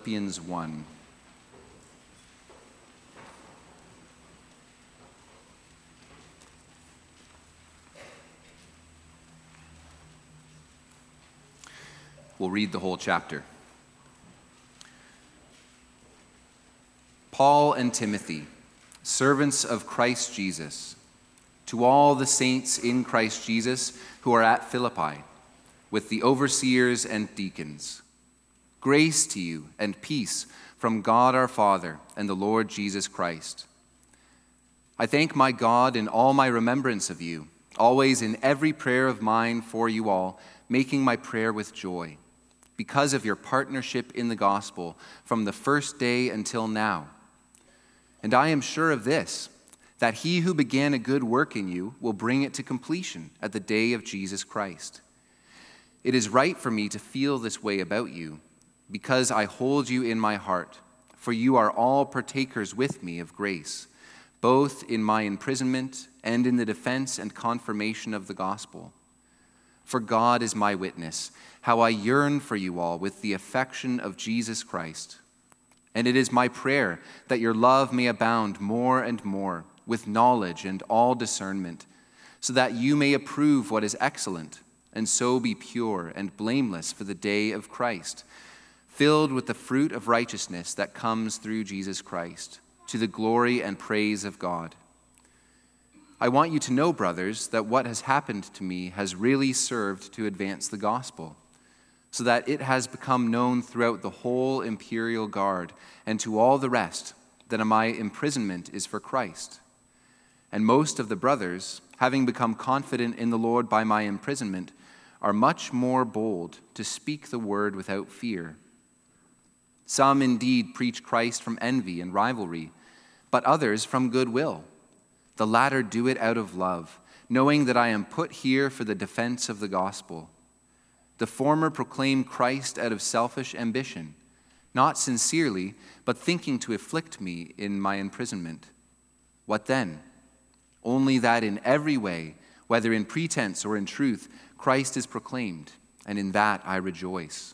Philippians 1. We'll read the whole chapter. Paul and Timothy, servants of Christ Jesus, to all the saints in Christ Jesus who are at Philippi, with the overseers and deacons. Grace to you and peace from God our Father and the Lord Jesus Christ. I thank my God in all my remembrance of you, always in every prayer of mine for you all, making my prayer with joy, because of your partnership in the gospel from the first day until now. And I am sure of this, that he who began a good work in you will bring it to completion at the day of Jesus Christ. It is right for me to feel this way about you, because I hold you in my heart, for you are all partakers with me of grace, both in my imprisonment and in the defense and confirmation of the gospel. For God is my witness, how I yearn for you all with the affection of Jesus Christ. And it is my prayer that your love may abound more and more with knowledge and all discernment, so that you may approve what is excellent, and so be pure and blameless for the day of Christ, filled with the fruit of righteousness that comes through Jesus Christ, to the glory and praise of God. I want you to know, brothers, that what has happened to me has really served to advance the gospel, so that it has become known throughout the whole imperial guard and to all the rest that my imprisonment is for Christ. And most of the brothers, having become confident in the Lord by my imprisonment, are much more bold to speak the word without fear. Some indeed preach Christ from envy and rivalry, but others from goodwill. The latter do it out of love, knowing that I am put here for the defense of the gospel. The former proclaim Christ out of selfish ambition, not sincerely, but thinking to afflict me in my imprisonment. What then? Only that in every way, whether in pretense or in truth, Christ is proclaimed, and in that I rejoice.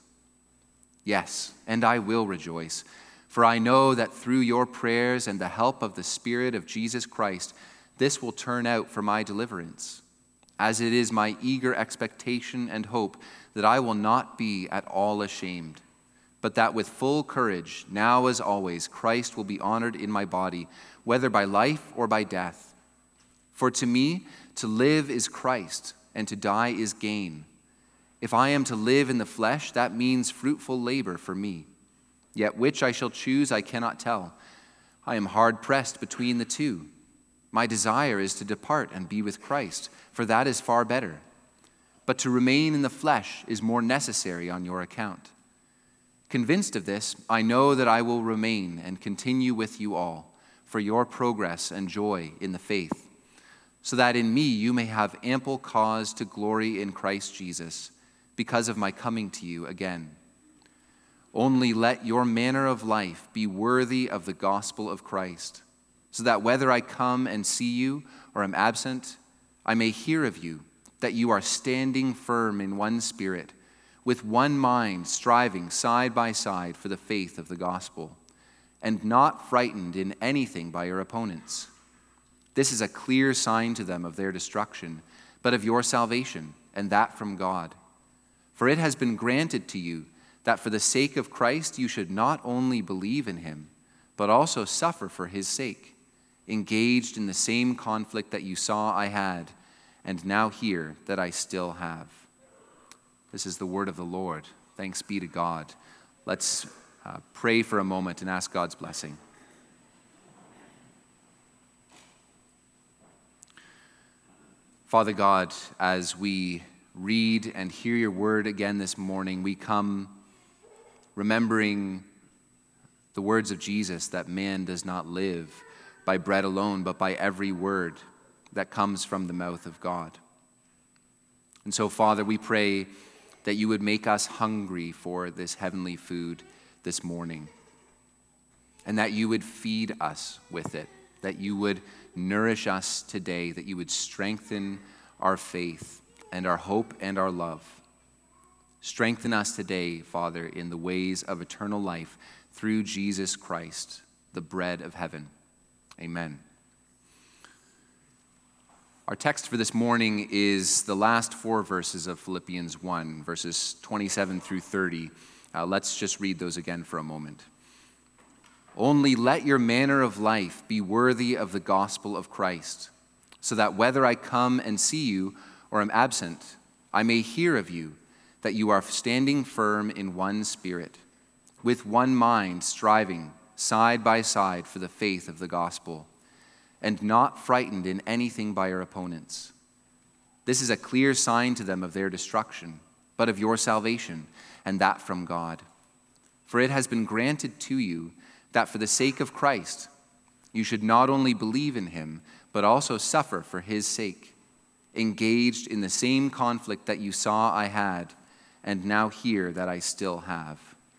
Yes, and I will rejoice, for I know that through your prayers and the help of the Spirit of Jesus Christ, this will turn out for my deliverance, as it is my eager expectation and hope that I will not be at all ashamed, but that with full courage, now as always, Christ will be honored in my body, whether by life or by death. For to me, to live is Christ, and to die is gain. If I am to live in the flesh, that means fruitful labor for me. Yet which I shall choose, I cannot tell. I am hard pressed between the two. My desire is to depart and be with Christ, for that is far better. But to remain in the flesh is more necessary on your account. Convinced of this, I know that I will remain and continue with you all for your progress and joy in the faith, so that in me you may have ample cause to glory in Christ Jesus because of my coming to you again. Only let your manner of life be worthy of the gospel of Christ, so that whether I come and see you or am absent, I may hear of you, that you are standing firm in one spirit, with one mind striving side by side for the faith of the gospel, and not frightened in anything by your opponents. This is a clear sign to them of their destruction, but of your salvation, and that from God. For it has been granted to you that for the sake of Christ you should not only believe in him, but also suffer for his sake, engaged in the same conflict that you saw I had, and now hear that I still have. This is the word of the Lord. Thanks be to God. Let's pray for a moment and ask God's blessing. Father God, as we read and hear your word again this morning, we come remembering the words of Jesus that man does not live by bread alone, but by every word that comes from the mouth of God. And so, Father, we pray that you would make us hungry for this heavenly food this morning, and that you would feed us with it, that you would nourish us today, that you would strengthen our faith and our hope and our love. Strengthen us today, Father, in the ways of eternal life through Jesus Christ, the bread of heaven. Amen. Our text for this morning is the last 4 verses of Philippians 1, verses 27 through 30. Let's just read those again for a moment. Only let your manner of life be worthy of the gospel of Christ, so that whether I come and see you or am absent, I may hear of you that you are standing firm in one spirit, with one mind striving side by side for the faith of the gospel, and not frightened in anything by your opponents. This is a clear sign to them of their destruction, but of your salvation, and that from God. For it has been granted to you that for the sake of Christ, you should not only believe in him, but also suffer for his sake, engaged in the same conflict that you saw I had, and now hear that I still have.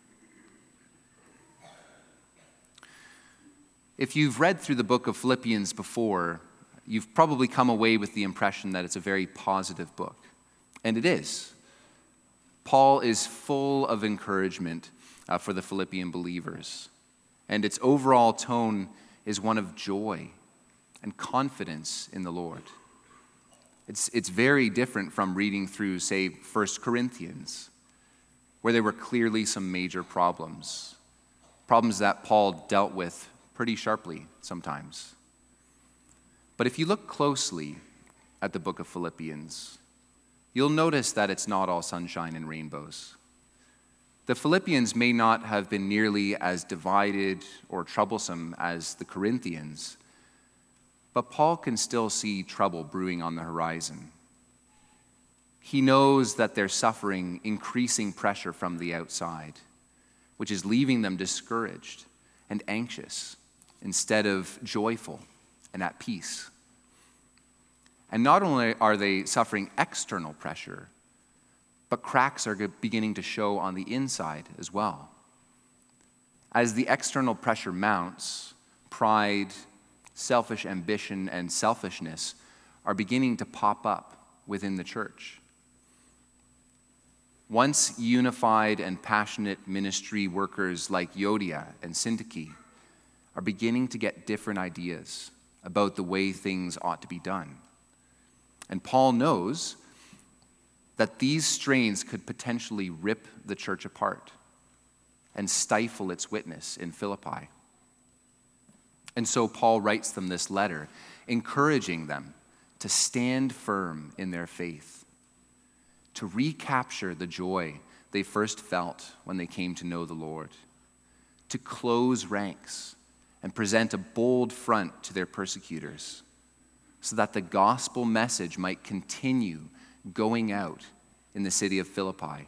If you've read through the book of Philippians before, you've probably come away with the impression that it's a very positive book. And it is. Paul is full of encouragement for the Philippian believers. And its overall tone is one of joy and confidence in the Lord. It's very different from reading through, say, 1 Corinthians, where there were clearly some major problems that Paul dealt with pretty sharply sometimes. But if you look closely at the book of Philippians, you'll notice that it's not all sunshine and rainbows. The Philippians may not have been nearly as divided or troublesome as the Corinthians, but Paul can still see trouble brewing on the horizon. He knows that they're suffering increasing pressure from the outside, which is leaving them discouraged and anxious instead of joyful and at peace. And not only are they suffering external pressure, but cracks are beginning to show on the inside as well. As the external pressure mounts, pride, selfish ambition, and selfishness are beginning to pop up within the church. Once unified and passionate ministry workers like Euodia and Syntyche are beginning to get different ideas about the way things ought to be done. And Paul knows that these strains could potentially rip the church apart and stifle its witness in Philippi. And so Paul writes them this letter, encouraging them to stand firm in their faith, to recapture the joy they first felt when they came to know the Lord, to close ranks and present a bold front to their persecutors, so that the gospel message might continue going out in the city of Philippi.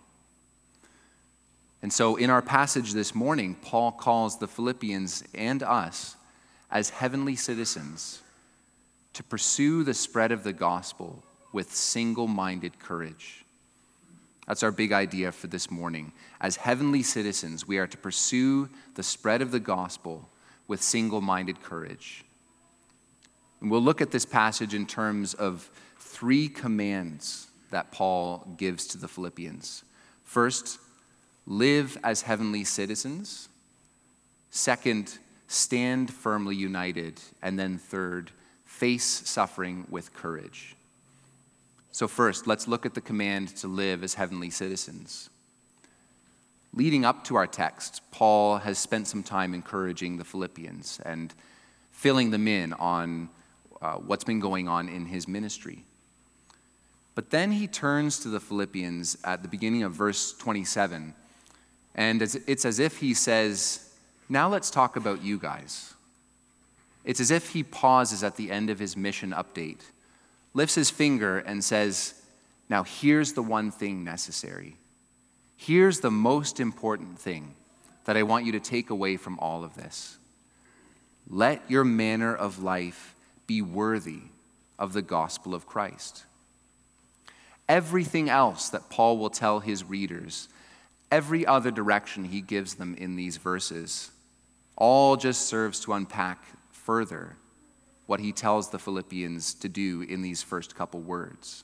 And so in our passage this morning, Paul calls the Philippians and us as heavenly citizens to pursue the spread of the gospel with single-minded courage. That's our big idea for this morning. As heavenly citizens, we are to pursue the spread of the gospel with single-minded courage. And we'll look at this passage in terms of 3 commands that Paul gives to the Philippians. First, live as heavenly citizens. Second, stand firmly united. And then third, face suffering with courage. So first, let's look at the command to live as heavenly citizens. Leading up to our text, Paul has spent some time encouraging the Philippians and filling them in on what's been going on in his ministry. But then he turns to the Philippians at the beginning of verse 27, and it's as if he says, now let's talk about you guys. It's as if he pauses at the end of his mission update, lifts his finger and says, now here's the one thing necessary. Here's the most important thing that I want you to take away from all of this. Let your manner of life be worthy of the gospel of Christ. Everything else that Paul will tell his readers, every other direction he gives them in these verses, all just serves to unpack further what he tells the Philippians to do in these first couple words.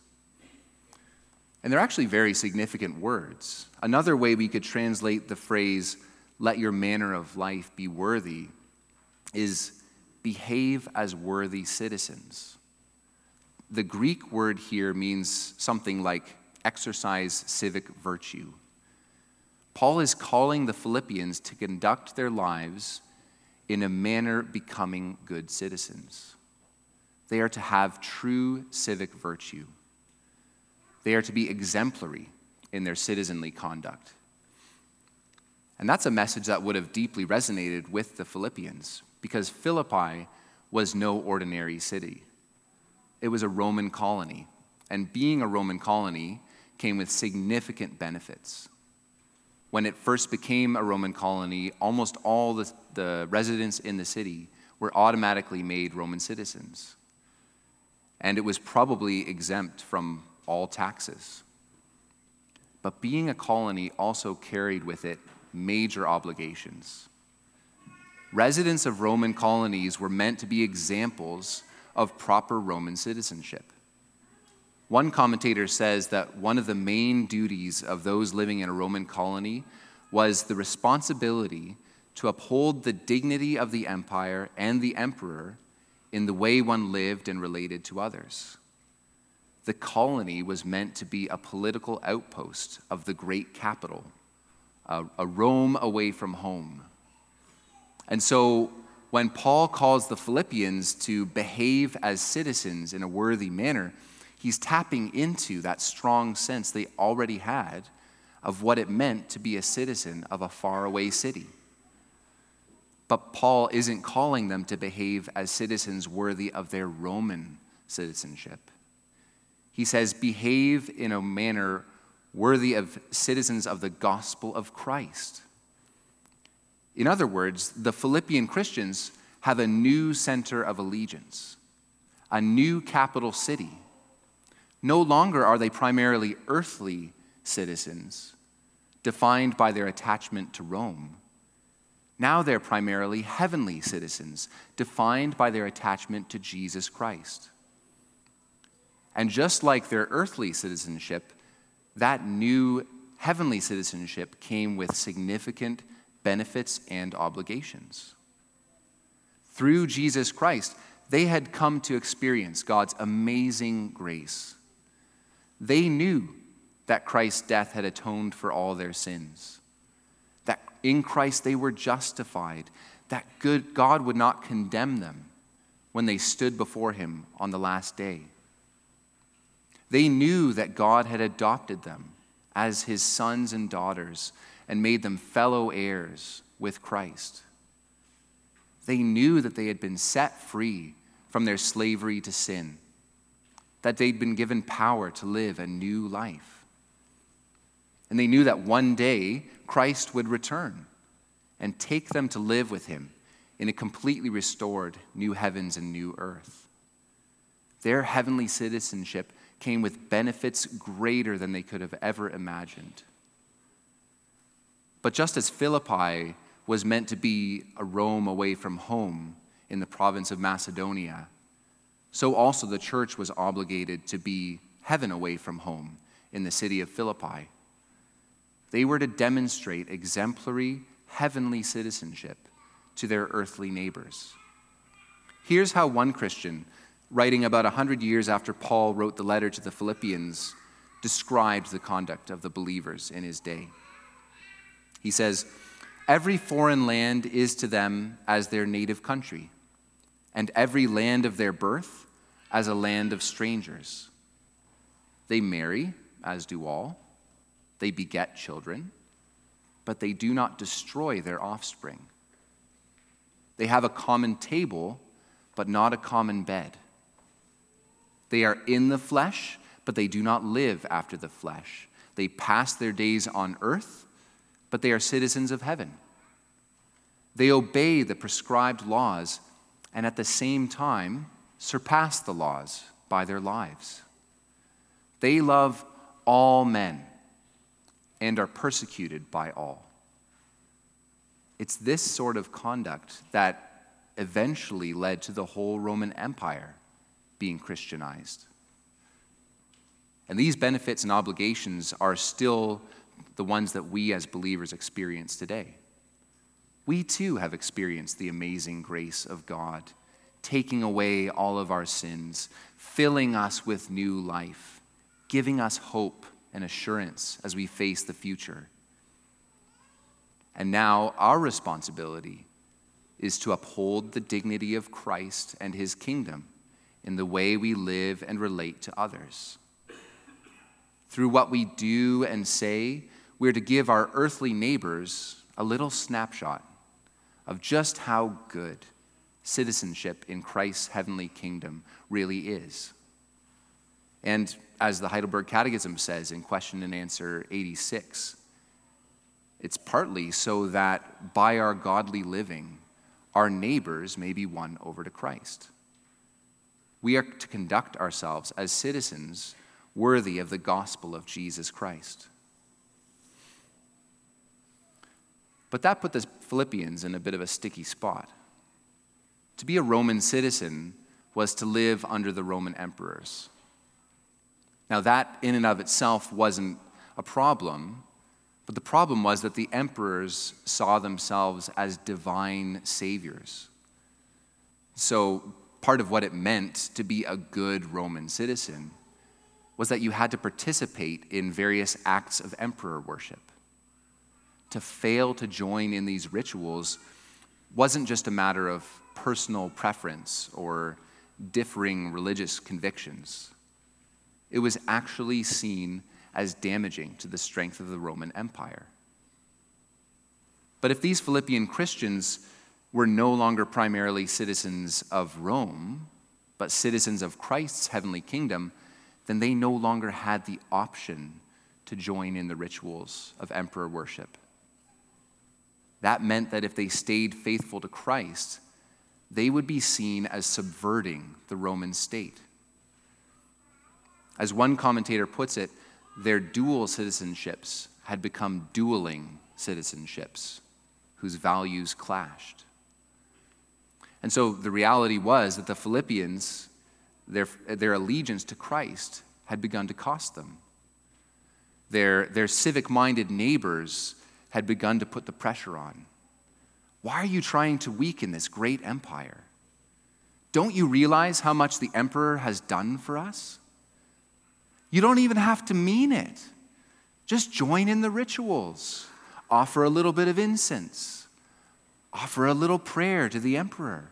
And they're actually very significant words. Another way we could translate the phrase, let your manner of life be worthy, is behave as worthy citizens. The Greek word here means something like exercise civic virtue. Paul is calling the Philippians to conduct their lives in a manner becoming good citizens. They are to have true civic virtue. They are to be exemplary in their citizenly conduct. And that's a message that would have deeply resonated with the Philippians, because Philippi was no ordinary city. It was a Roman colony, and being a Roman colony came with significant benefits. When it first became a Roman colony, almost all the residents in the city were automatically made Roman citizens. And it was probably exempt from all taxes. But being a colony also carried with it major obligations. Residents of Roman colonies were meant to be examples of proper Roman citizenship. One commentator says that one of the main duties of those living in a Roman colony was the responsibility to uphold the dignity of the empire and the emperor in the way one lived and related to others. The colony was meant to be a political outpost of the great capital, a Rome away from home. And so when Paul calls the Philippians to behave as citizens in a worthy manner, he's tapping into that strong sense they already had of what it meant to be a citizen of a faraway city. But Paul isn't calling them to behave as citizens worthy of their Roman citizenship. He says, behave in a manner worthy of citizens of the gospel of Christ. In other words, the Philippian Christians have a new center of allegiance, a new capital city. No longer are they primarily earthly citizens, defined by their attachment to Rome. Now they're primarily heavenly citizens, defined by their attachment to Jesus Christ. And just like their earthly citizenship, that new heavenly citizenship came with significant benefits and obligations. Through Jesus Christ, they had come to experience God's amazing grace. They knew that Christ's death had atoned for all their sins, that in Christ they were justified, that God would not condemn them when they stood before him on the last day. They knew that God had adopted them as his sons and daughters and made them fellow heirs with Christ. They knew that they had been set free from their slavery to sin, that they'd been given power to live a new life. And they knew that one day Christ would return and take them to live with him in a completely restored new heavens and new earth. Their heavenly citizenship came with benefits greater than they could have ever imagined. But just as Philippi was meant to be a Rome away from home in the province of Macedonia, so also the church was obligated to be heaven away from home in the city of Philippi. They were to demonstrate exemplary heavenly citizenship to their earthly neighbors. Here's how one Christian, writing about 100 years after Paul wrote the letter to the Philippians, described the conduct of the believers in his day. He says, "Every foreign land is to them as their native country, and every land of their birth as a land of strangers. They marry, as do all. They beget children, but they do not destroy their offspring. They have a common table, but not a common bed. They are in the flesh, but they do not live after the flesh. They pass their days on earth, but they are citizens of heaven. They obey the prescribed laws and at the same time surpass the laws by their lives. They love all men and are persecuted by all." It's this sort of conduct that eventually led to the whole Roman Empire being Christianized. And these benefits and obligations are still the ones that we as believers experience today. We too have experienced the amazing grace of God, taking away all of our sins, filling us with new life, giving us hope and assurance as we face the future. And now our responsibility is to uphold the dignity of Christ and his kingdom in the way we live and relate to others. Through what we do and say, we're to give our earthly neighbors a little snapshot of just how good citizenship in Christ's heavenly kingdom really is. And as the Heidelberg Catechism says in Question and Answer 86, it's partly so that by our godly living, our neighbors may be won over to Christ. We are to conduct ourselves as citizens worthy of the gospel of Jesus Christ. But that put the Philippians in a bit of a sticky spot. To be a Roman citizen was to live under the Roman emperors. Now, that in and of itself wasn't a problem, but the problem was that the emperors saw themselves as divine saviors. So, part of what it meant to be a good Roman citizen was that you had to participate in various acts of emperor worship. To fail to join in these rituals wasn't just a matter of personal preference or differing religious convictions. It was actually seen as damaging to the strength of the Roman Empire. But if these Philippian Christians were no longer primarily citizens of Rome, but citizens of Christ's heavenly kingdom, then they no longer had the option to join in the rituals of emperor worship. That meant that if they stayed faithful to Christ, they would be seen as subverting the Roman state. As one commentator puts it, their dual citizenships had become dueling citizenships whose values clashed. And so the reality was that the Philippians, their allegiance to Christ had begun to cost them. Their civic-minded neighbors had begun to put the pressure on. Why are you trying to weaken this great empire? Don't you realize how much the emperor has done for us? You don't even have to mean it. Just join in the rituals. Offer a little bit of incense. Offer a little prayer to the emperor.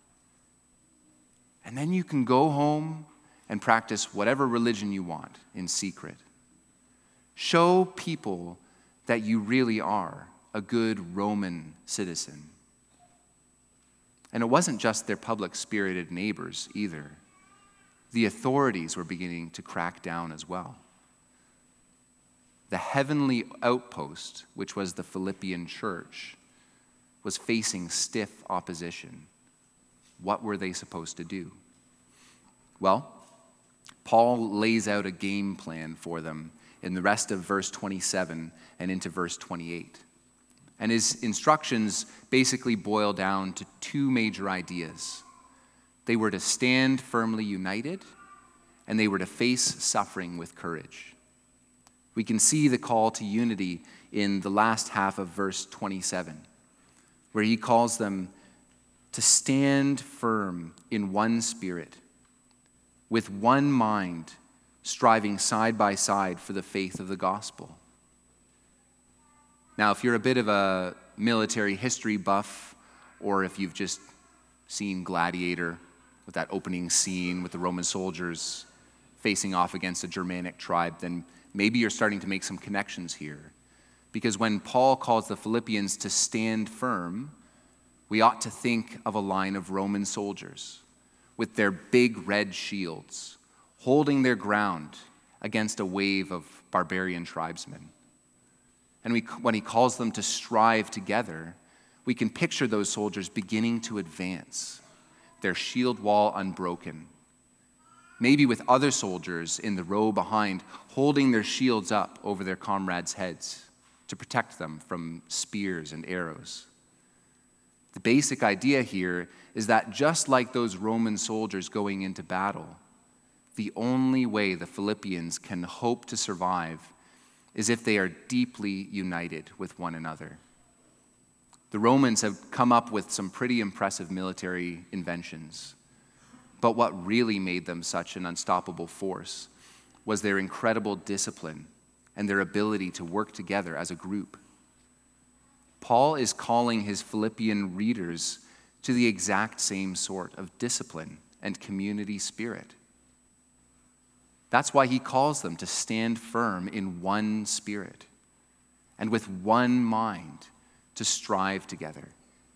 And then you can go home and practice whatever religion you want in secret. Show people that you really are a good Roman citizen. And it wasn't just their public-spirited neighbors either. The authorities were beginning to crack down as well. The heavenly outpost, which was the Philippian church, was facing stiff opposition. What were they supposed to do? Well, Paul lays out a game plan for them in the rest of verse 27 and into verse 28. And his instructions basically boil down to two major ideas. They were to stand firmly united, and they were to face suffering with courage. We can see the call to unity in the last half of verse 27, where he calls them to stand firm in one spirit, with one mind, striving side by side for the faith of the gospel. Now, if you're a bit of a military history buff, or if you've just seen Gladiator with that opening scene with the Roman soldiers facing off against a Germanic tribe, then maybe you're starting to make some connections here. Because when Paul calls the Philippians to stand firm, we ought to think of a line of Roman soldiers with their big red shields, holding their ground against a wave of barbarian tribesmen. And when he calls them to strive together, we can picture those soldiers beginning to advance, their shield wall unbroken. Maybe with other soldiers in the row behind, holding their shields up over their comrades' heads to protect them from spears and arrows. The basic idea here is that just like those Roman soldiers going into battle, the only way the Philippians can hope to survive is if they are deeply united with one another. The Romans have come up with some pretty impressive military inventions. But what really made them such an unstoppable force was their incredible discipline and their ability to work together as a group. Paul is calling his Philippian readers to the exact same sort of discipline and community spirit. That's why he calls them to stand firm in one spirit and with one mind to strive together.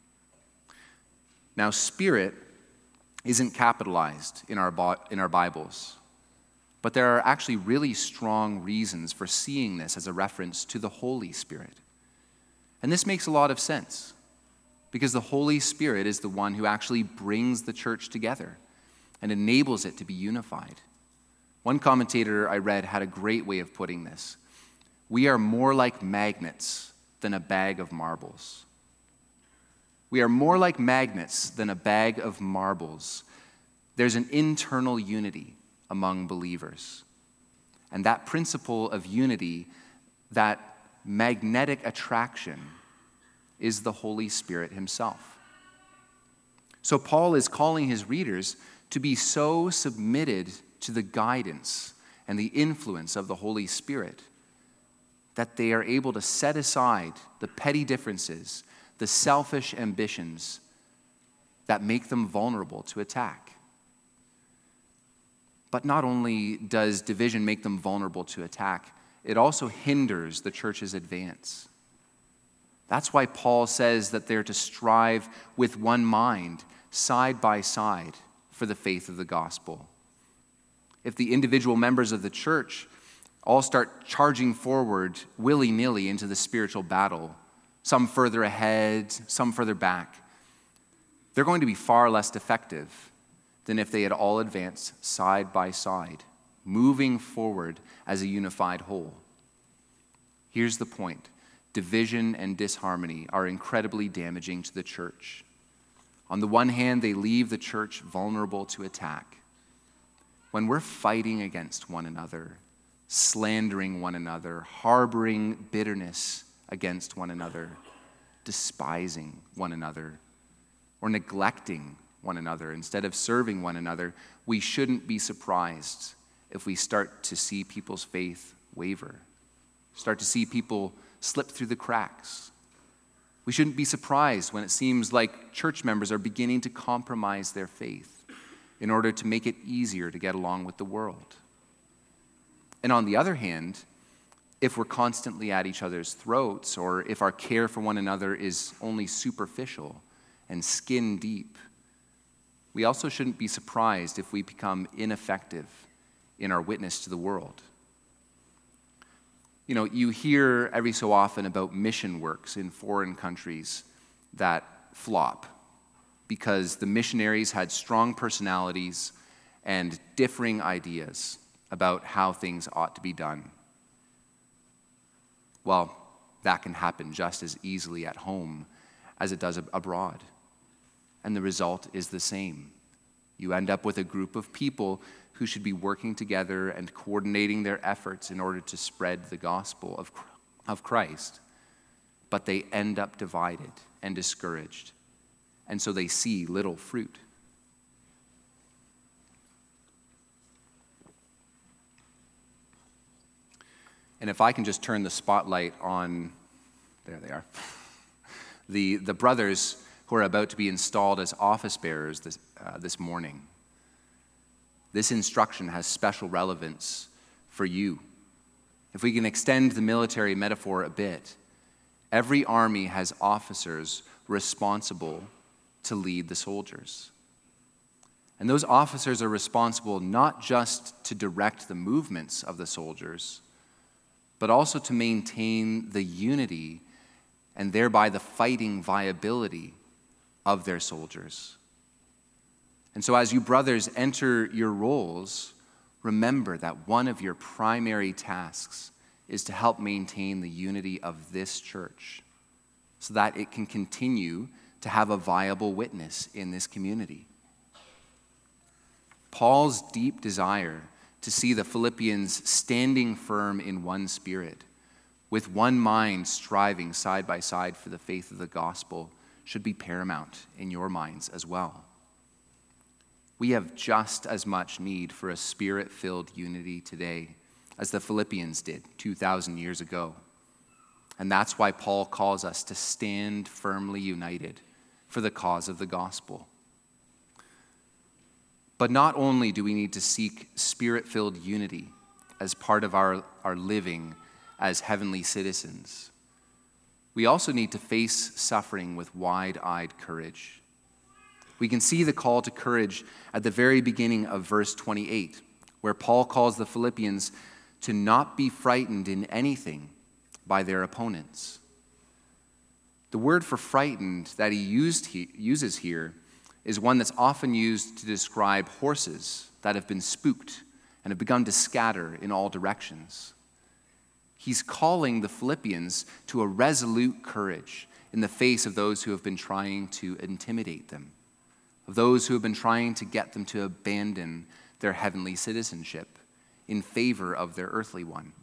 Now, spirit isn't capitalized in our Bibles, but there are actually really strong reasons for seeing this as a reference to the Holy Spirit. And this makes a lot of sense, because the Holy Spirit is the one who actually brings the church together and enables it to be unified. One commentator I read had a great way of putting this. We are more like magnets than a bag of marbles. We are more like magnets than a bag of marbles. There's an internal unity among believers. And that principle of unity, that magnetic attraction, is the Holy Spirit himself. So Paul is calling his readers to be so submitted to the guidance and the influence of the Holy Spirit that they are able to set aside the petty differences, the selfish ambitions that make them vulnerable to attack. But not only does division make them vulnerable to attack, it also hinders the church's advance. That's why Paul says that they're to strive with one mind, side by side, for the faith of the gospel. If the individual members of the church all start charging forward willy-nilly into the spiritual battle, some further ahead, some further back, they're going to be far less effective than if they had all advanced side by side, moving forward as a unified whole. Here's the point. Division and disharmony are incredibly damaging to the church. On the one hand, they leave the church vulnerable to attack. When we're fighting against one another, slandering one another, harboring bitterness against one another, despising one another, or neglecting one another instead of serving one another, we shouldn't be surprised if we start to see people's faith waver, start to see people slip through the cracks. We shouldn't be surprised when it seems like church members are beginning to compromise their faith in order to make it easier to get along with the world. And on the other hand, if we're constantly at each other's throats, or if our care for one another is only superficial and skin deep, we also shouldn't be surprised if we become ineffective in our witness to the world. You know, you hear every so often about mission works in foreign countries that flop because the missionaries had strong personalities and differing ideas about how things ought to be done. Well, that can happen just as easily at home as it does abroad. And the result is the same. You end up with a group of people who should be working together and coordinating their efforts in order to spread the gospel of Christ. But they end up divided and discouraged. And so they see little fruit. And if I can just turn the spotlight on, there they are, the brothers who are about to be installed as office bearers this morning. This instruction has special relevance for you. If we can extend the military metaphor a bit, every army has officers responsible to lead the soldiers. And those officers are responsible not just to direct the movements of the soldiers, but also to maintain the unity and thereby the fighting viability of their soldiers. And so as you brothers enter your roles, remember that one of your primary tasks is to help maintain the unity of this church so that it can continue to have a viable witness in this community. Paul's deep desire to see the Philippians standing firm in one spirit with one mind striving side by side for the faith of the gospel should be paramount in your minds as well. We have just as much need for a spirit-filled unity today as the Philippians did 2,000 years ago. And that's why Paul calls us to stand firmly united for the cause of the gospel. But not only do we need to seek spirit-filled unity as part of our living as heavenly citizens, we also need to face suffering with wide-eyed courage. We can see the call to courage at the very beginning of verse 28, where Paul calls the Philippians to not be frightened in anything by their opponents. The word for frightened that he uses here is one that's often used to describe horses that have been spooked and have begun to scatter in all directions. He's calling the Philippians to a resolute courage in the face of those who have been trying to intimidate them, of those who have been trying to get them to abandon their heavenly citizenship in favor of their earthly one.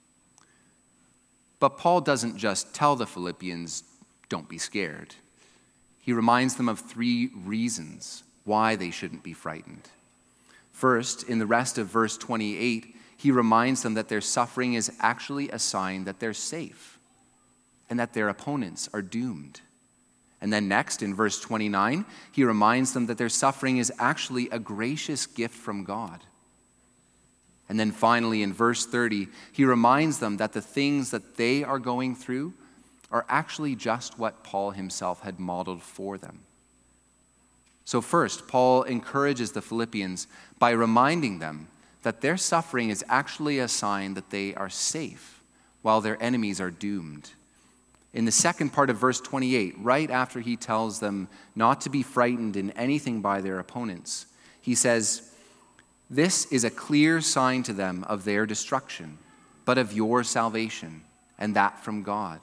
But Paul doesn't just tell the Philippians, don't be scared. He reminds them of 3 reasons why they shouldn't be frightened. First, in the rest of verse 28, he reminds them that their suffering is actually a sign that they're safe and that their opponents are doomed. And then next, in verse 29, he reminds them that their suffering is actually a gracious gift from God. And then finally, in verse 30, he reminds them that the things that they are going through are actually just what Paul himself had modeled for them. So first, Paul encourages the Philippians by reminding them that their suffering is actually a sign that they are safe while their enemies are doomed. In the second part of verse 28, right after he tells them not to be frightened in anything by their opponents, he says, "This is a clear sign to them of their destruction, but of your salvation, and that from God."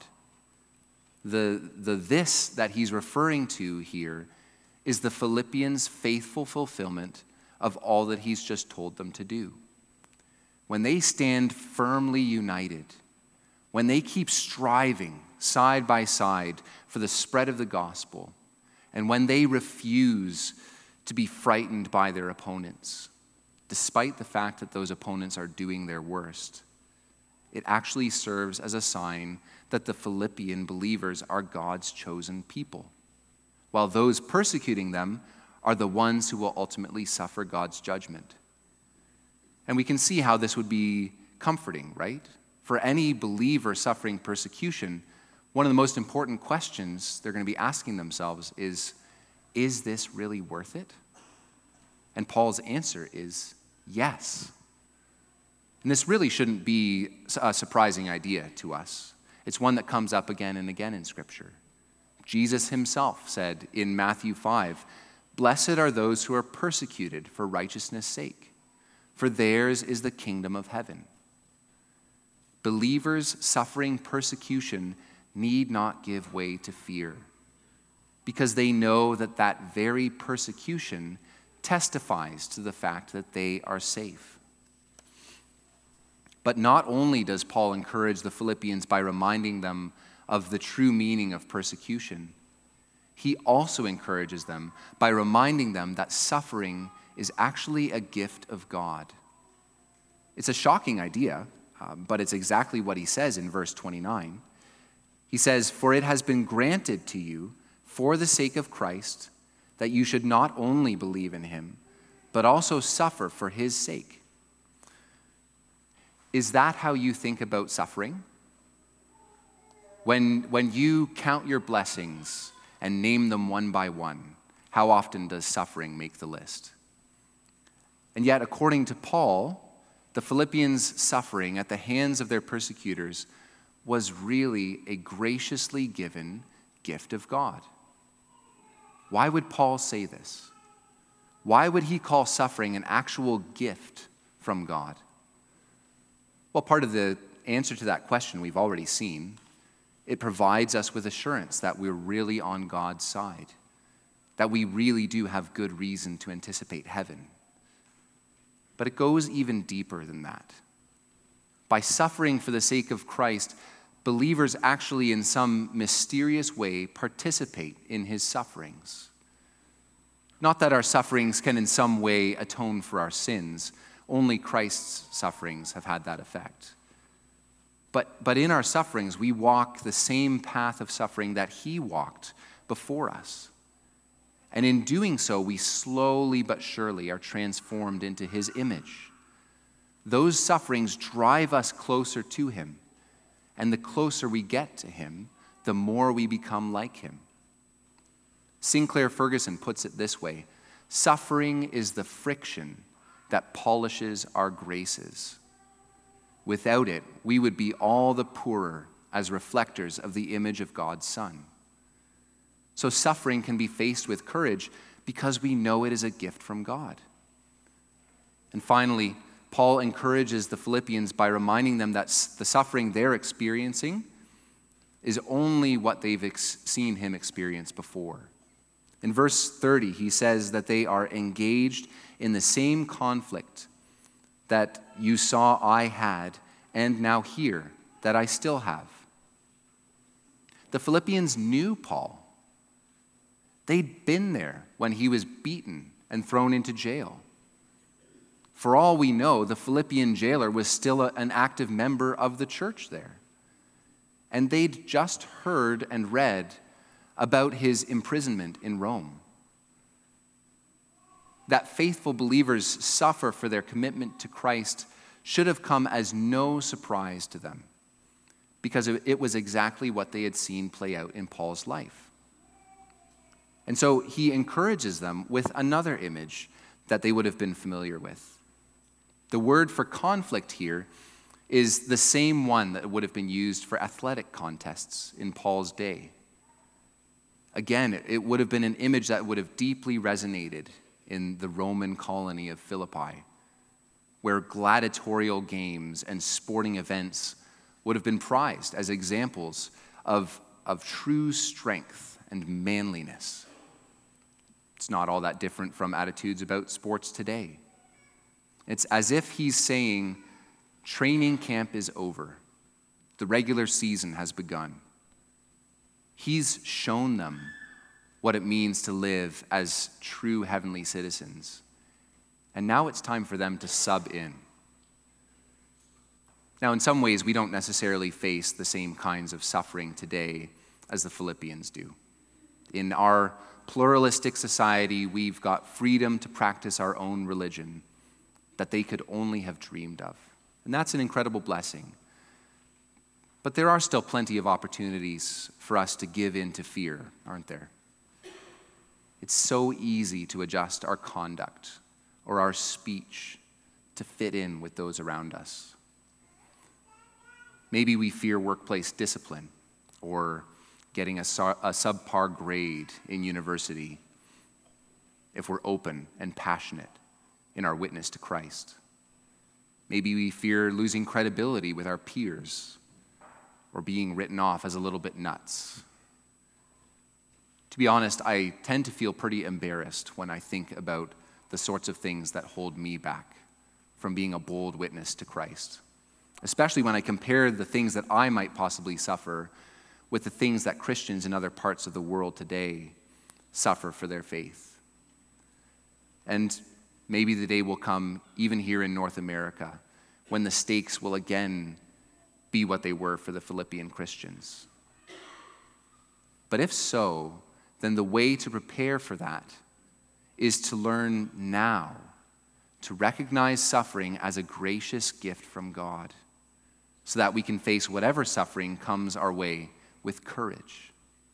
The this that he's referring to here is the Philippians' faithful fulfillment of all that he's just told them to do. When they stand firmly united, when they keep striving side by side for the spread of the gospel, and when they refuse to be frightened by their opponents, despite the fact that those opponents are doing their worst, it actually serves as a sign that the Philippian believers are God's chosen people, while those persecuting them are the ones who will ultimately suffer God's judgment. And we can see how this would be comforting, right? For any believer suffering persecution, one of the most important questions they're going to be asking themselves is this really worth it? And Paul's answer is yes. And this really shouldn't be a surprising idea to us. It's one that comes up again and again in Scripture. Jesus himself said in Matthew 5, "Blessed are those who are persecuted for righteousness' sake, for theirs is the kingdom of heaven." Believers suffering persecution need not give way to fear, because they know that that very persecution testifies to the fact that they are safe. But not only does Paul encourage the Philippians by reminding them of the true meaning of persecution, he also encourages them by reminding them that suffering is actually a gift of God. It's a shocking idea, but it's exactly what he says in verse 29. He says, "For it has been granted to you for the sake of Christ that you should not only believe in him, but also suffer for his sake." Is that how you think about suffering? When you count your blessings and name them one by one, how often does suffering make the list? And yet, according to Paul, the Philippians' suffering at the hands of their persecutors was really a graciously given gift of God. Why would Paul say this? Why would he call suffering an actual gift from God? Well, part of the answer to that question we've already seen. It provides us with assurance that we're really on God's side, that we really do have good reason to anticipate heaven. But it goes even deeper than that. By suffering for the sake of Christ, believers actually in some mysterious way participate in his sufferings. Not that our sufferings can in some way atone for our sins. Only Christ's sufferings have had that effect. But in our sufferings, we walk the same path of suffering that he walked before us. And in doing so, we slowly but surely are transformed into his image. Those sufferings drive us closer to him. And the closer we get to him, the more we become like him. Sinclair Ferguson puts it this way: suffering is the friction that polishes our graces. Without it, we would be all the poorer as reflectors of the image of God's Son. So suffering can be faced with courage because we know it is a gift from God. And finally, Paul encourages the Philippians by reminding them that the suffering they're experiencing is only what they've seen him experience before. In verse 30, he says that they are engaged in the same conflict that you saw I had and now hear that I still have. The Philippians knew Paul. They'd been there when he was beaten and thrown into jail. For all we know, the Philippian jailer was still an active member of the church there. And they'd just heard and read about his imprisonment in Rome. That faithful believers suffer for their commitment to Christ should have come as no surprise to them, because it was exactly what they had seen play out in Paul's life. And so he encourages them with another image that they would have been familiar with. The word for conflict here is the same one that would have been used for athletic contests in Paul's day. Again, it would have been an image that would have deeply resonated in the Roman colony of Philippi, where gladiatorial games and sporting events would have been prized as examples of true strength and manliness. It's not all that different from attitudes about sports today. It's as if he's saying, training camp is over. The regular season has begun. He's shown them what it means to live as true heavenly citizens. And now it's time for them to sub in. Now, in some ways, we don't necessarily face the same kinds of suffering today as the Philippians do. In our pluralistic society, we've got freedom to practice our own religion that they could only have dreamed of. And that's an incredible blessing. But there are still plenty of opportunities for us to give in to fear, aren't there? It's so easy to adjust our conduct or our speech to fit in with those around us. Maybe we fear workplace discipline or getting a subpar grade in university if we're open and passionate in our witness to Christ. Maybe we fear losing credibility with our peers or being written off as a little bit nuts. To be honest, I tend to feel pretty embarrassed when I think about the sorts of things that hold me back from being a bold witness to Christ, especially when I compare the things that I might possibly suffer with the things that Christians in other parts of the world today suffer for their faith. And maybe the day will come, even here in North America, when the stakes will again be what they were for the Philippian Christians. But if so, then the way to prepare for that is to learn now to recognize suffering as a gracious gift from God, so that we can face whatever suffering comes our way with courage.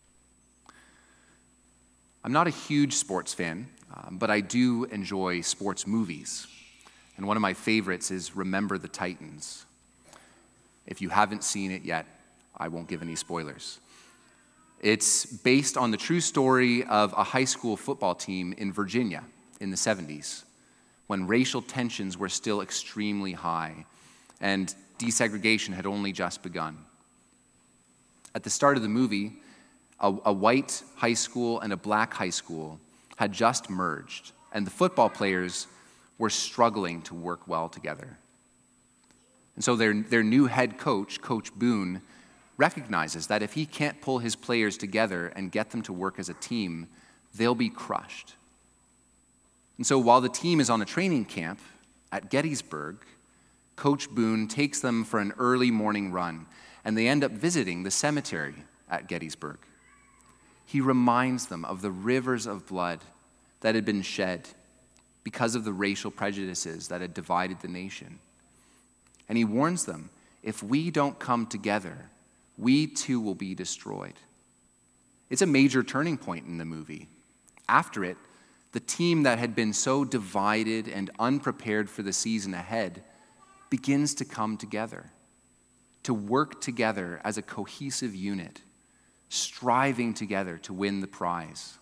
I'm not a huge sports fan, but I do enjoy sports movies. And one of my favorites is Remember the Titans. If you haven't seen it yet, I won't give any spoilers. It's based on the true story of a high school football team in Virginia in the 70s, when racial tensions were still extremely high and desegregation had only just begun. At the start of the movie, a white high school and a black high school had just merged, and the football players were struggling to work well together. And so their new head coach, Coach Boone, recognizes that if he can't pull his players together and get them to work as a team, they'll be crushed. And so while the team is on a training camp at Gettysburg, Coach Boone takes them for an early morning run, and they end up visiting the cemetery at Gettysburg. He reminds them of the rivers of blood that had been shed because of the racial prejudices that had divided the nation. And he warns them, if we don't come together, we too will be destroyed. It's a major turning point in the movie. After it, the team that had been so divided and unprepared for the season ahead begins to come together, to work together as a cohesive unit, striving together to win the prize.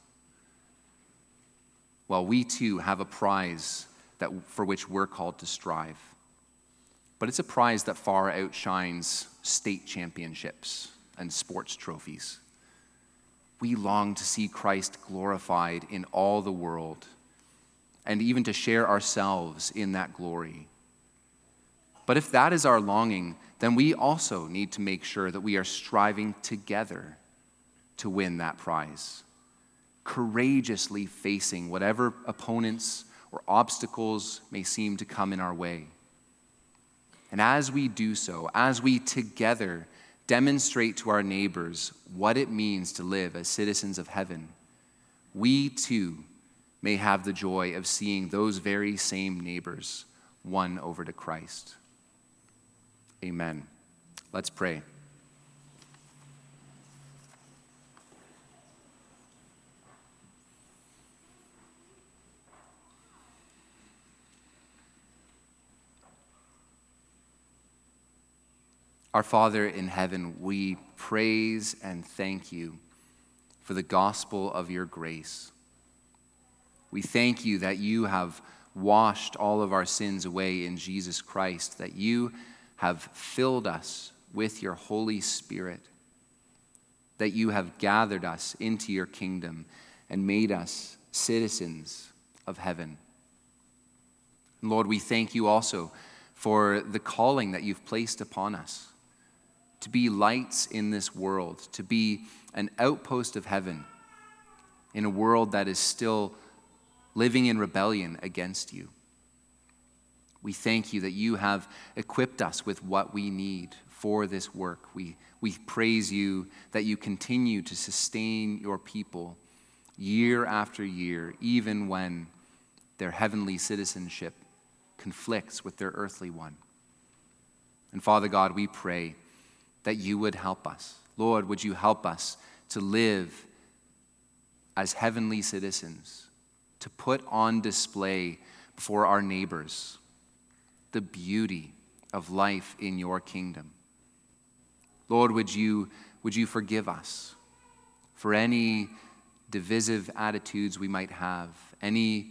Well, we too have a prize for which we're called to strive. But it's a prize that far outshines state championships and sports trophies. We long to see Christ glorified in all the world, and even to share ourselves in that glory. But if that is our longing, then we also need to make sure that we are striving together to win that prize, courageously facing whatever opponents or obstacles may seem to come in our way. And as we do so, as we together demonstrate to our neighbors what it means to live as citizens of heaven, we too may have the joy of seeing those very same neighbors won over to Christ. Amen. Let's pray. Our Father in heaven, we praise and thank you for the gospel of your grace. We thank you that you have washed all of our sins away in Jesus Christ, that you have filled us with your Holy Spirit, that you have gathered us into your kingdom and made us citizens of heaven. Lord, we thank you also for the calling that you've placed upon us, to be lights in this world, to be an outpost of heaven in a world that is still living in rebellion against you. We thank you that you have equipped us with what we need for this work. We praise you that you continue to sustain your people year after year, even when their heavenly citizenship conflicts with their earthly one. And Father God, we pray that you would help us. Lord, would you help us to live as heavenly citizens, to put on display before our neighbors the beauty of life in your kingdom. Lord, would you forgive us for any divisive attitudes we might have, any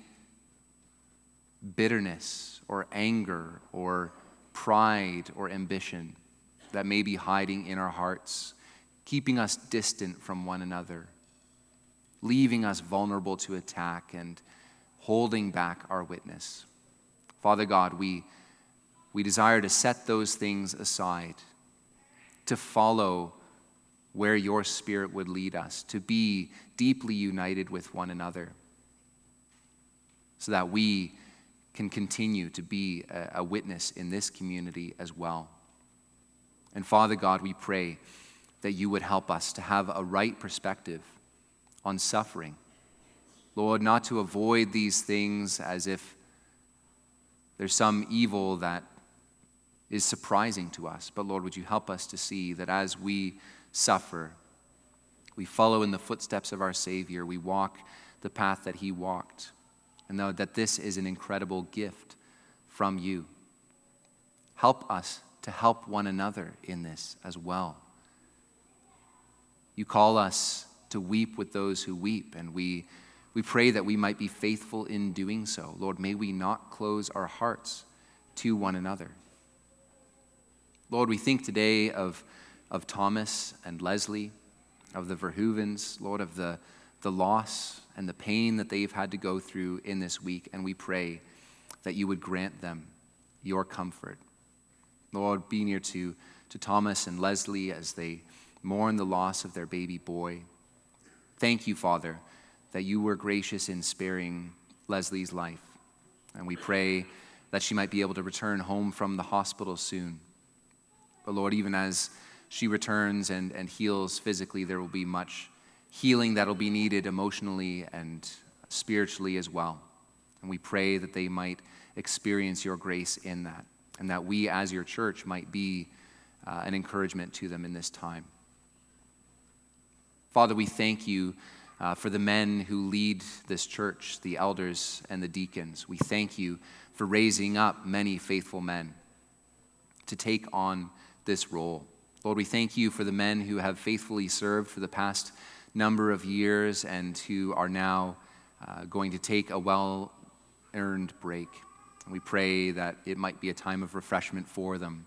bitterness or anger or pride or ambition that may be hiding in our hearts, keeping us distant from one another, leaving us vulnerable to attack and holding back our witness. Father God, we desire to set those things aside, to follow where your Spirit would lead us, to be deeply united with one another, so that we can continue to be a witness in this community as well. And Father God, we pray that you would help us to have a right perspective on suffering. Lord, not to avoid these things as if there's some evil that is surprising to us. But Lord, would you help us to see that as we suffer, we follow in the footsteps of our Savior, we walk the path that he walked, and know that this is an incredible gift from you. Help us to help one another in this as well. You call us to weep with those who weep, and we pray that we might be faithful in doing so. Lord, may we not close our hearts to one another. Lord, we think today of Thomas and Leslie, of the Verhoevens, Lord, of the loss and the pain that they've had to go through in this week, and we pray that you would grant them your comfort. Lord, be near to to Thomas and Leslie as they mourn the loss of their baby boy. Thank you, Father, that you were gracious in sparing Leslie's life. And we pray that she might be able to return home from the hospital soon. But Lord, even as she returns and heals physically, there will be much healing that will be needed emotionally and spiritually as well. And we pray that they might experience your grace in that, and that we as your church might be an encouragement to them in this time. Father, we thank you for the men who lead this church, the elders and the deacons. We thank you for raising up many faithful men to take on this role. Lord, we thank you for the men who have faithfully served for the past number of years and who are now going to take a well-earned break. And we pray that it might be a time of refreshment for them.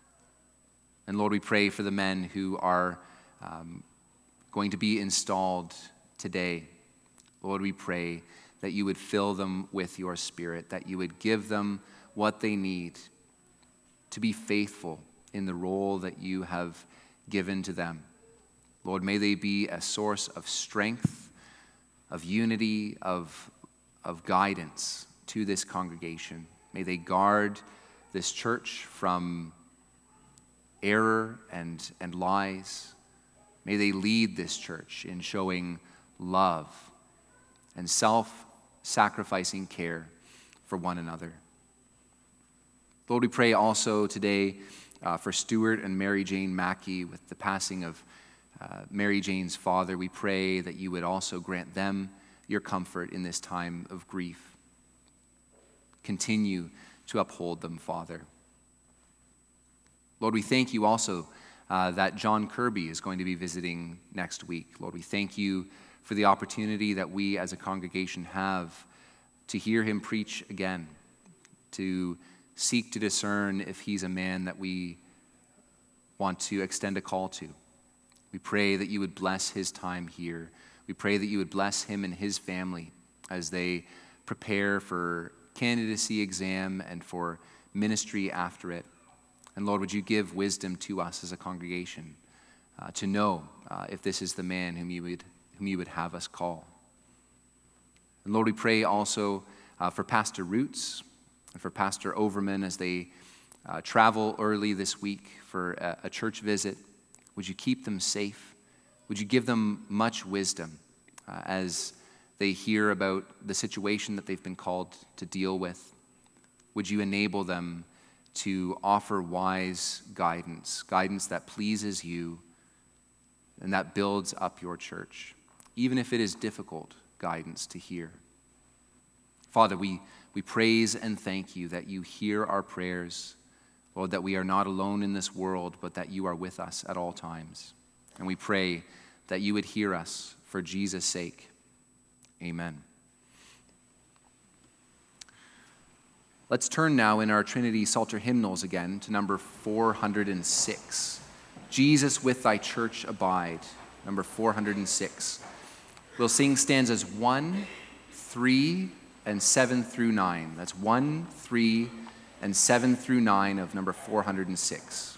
And Lord, we pray for the men who are going to be installed today. Lord, we pray that you would fill them with your Spirit, that you would give them what they need to be faithful in the role that you have given to them. Lord, may they be a source of strength, of unity, of guidance to this congregation. May they guard this church from error and lies. May they lead this church in showing love and self-sacrificing care for one another. Lord, we pray also today for Stuart and Mary Jane Mackey with the passing of Mary Jane's father. We pray that you would also grant them your comfort in this time of grief. Continue to uphold them, Father. Lord, we thank you also that John Kirby is going to be visiting next week. Lord, we thank you for the opportunity that we as a congregation have to hear him preach again, to seek to discern if he's a man that we want to extend a call to. We pray that you would bless his time here. We pray that you would bless him and his family as they prepare for candidacy exam and for ministry after it. And Lord, would you give wisdom to us as a congregation to know if this is the man whom you would have us call. And Lord, we pray also for Pastor Roots and for Pastor Overman as they travel early this week for a church visit. Would you keep them safe? Would you give them much wisdom as they hear about the situation that they've been called to deal with? Would you enable them to offer wise guidance that pleases you and that builds up your church, even if it is difficult guidance to hear? Father, we praise and thank you that you hear our prayers, Lord, that we are not alone in this world, but that you are with us at all times. And we pray that you would hear us for Jesus' sake. Amen. Let's turn now in our Trinity Psalter hymnals again to number 406. Jesus with thy church abide, number 406. We'll sing stanzas 1, 3, and 7 through 9. That's 1, 3, and 7 through 9 of number 406.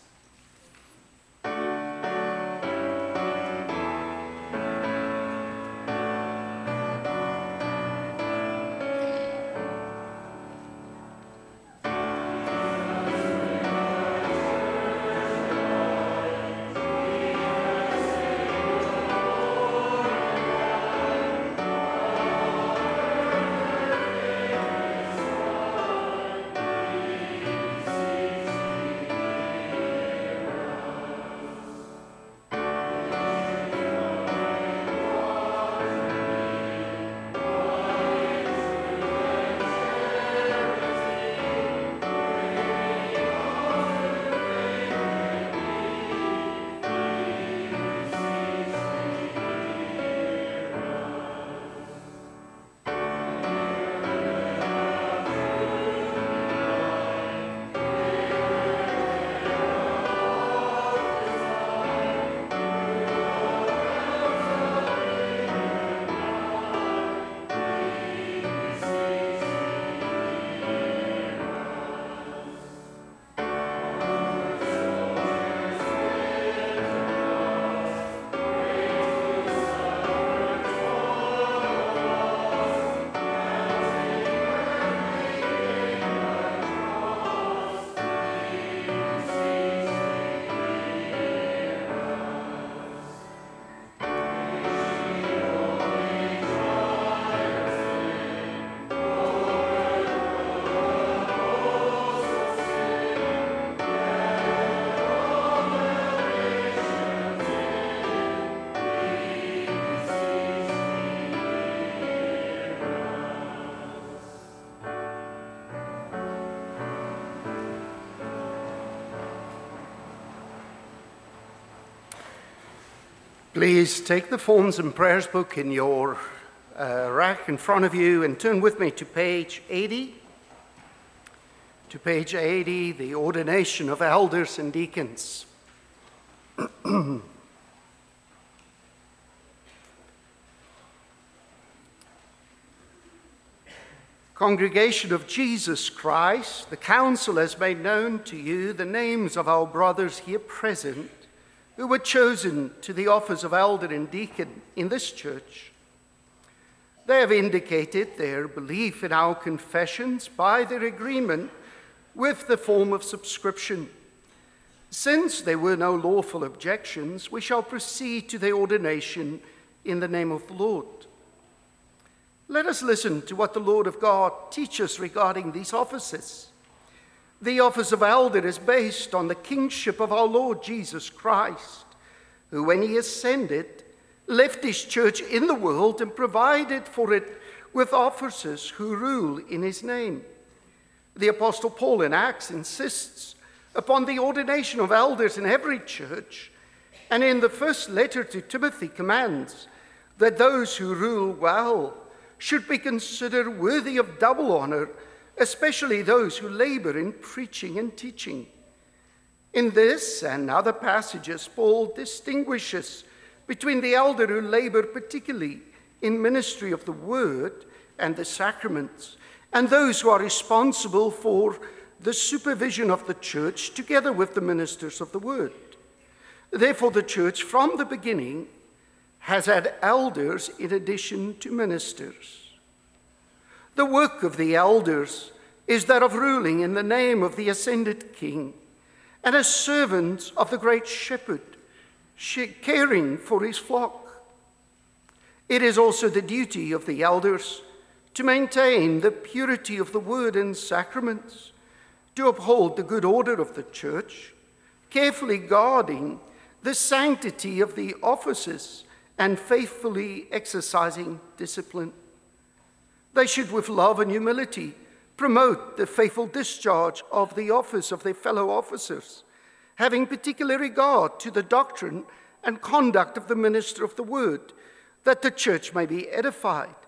Please take the forms and prayers book in your rack in front of you and turn with me to page 80. To page 80, the ordination of elders and deacons. Congregation of Jesus Christ, the council has made known to you the names of our brothers here present who were chosen to the office of elder and deacon in this church. They have indicated their belief in our confessions by their agreement with the form of subscription. Since there were no lawful objections, we shall proceed to the ordination in the name of the Lord. Let us listen to what the Lord of God teaches regarding these offices. The office of elder is based on the kingship of our Lord Jesus Christ, who, when he ascended, left his church in the world and provided for it with officers who rule in his name. The Apostle Paul in Acts insists upon the ordination of elders in every church, and in the first letter to Timothy commands that those who rule well should be considered worthy of double honor, especially those who labor in preaching and teaching. In this and other passages, Paul distinguishes between the elder who labor particularly in ministry of the word and the sacraments, and those who are responsible for the supervision of the church together with the ministers of the word. Therefore, the church from the beginning has had elders in addition to ministers. The work of the elders is that of ruling in the name of the ascended King and as servants of the great shepherd, caring for his flock. It is also the duty of the elders to maintain the purity of the word and sacraments, to uphold the good order of the church, carefully guarding the sanctity of the offices and faithfully exercising discipline. They should, with love and humility, promote the faithful discharge of the office of their fellow officers, having particular regard to the doctrine and conduct of the minister of the word, that the church may be edified.